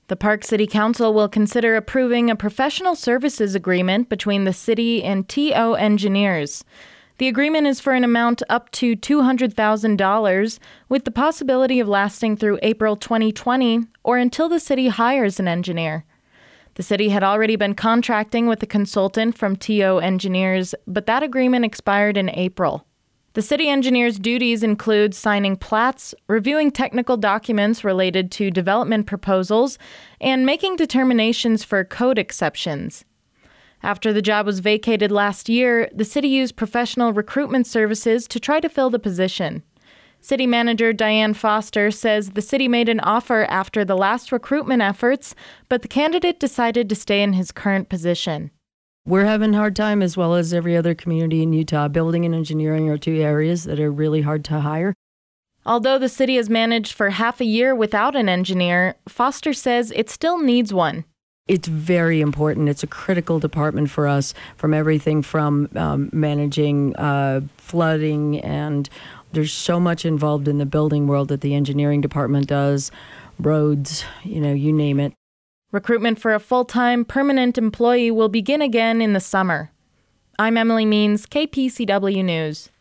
The Park City Council will consider approving a professional services agreement between the city and TO Engineers. The agreement is for an amount up to $200,000, with the possibility of lasting through April 2020 or until the city hires an engineer. The city had already been contracting with a consultant from TO Engineers, but that agreement expired in April. The city engineer's duties include signing plats, reviewing technical documents related to development proposals, and making determinations for code exceptions. After the job was vacated last year, the city used professional recruitment services to try to fill the position. City Manager Diane Foster says the city made an offer after the last recruitment efforts, but the candidate decided to stay in his current position. We're having a hard time, as well as every other community in Utah. Building and engineering are two areas that are really hard to hire. Although the city has managed for half a year without an engineer, Foster says it still needs one. It's very important. It's a critical department for us, from everything from managing flooding, and there's so much involved in the building world that the engineering department does, roads, you name it. Recruitment for a full-time, permanent employee will begin again in the summer. I'm Emily Means, KPCW News.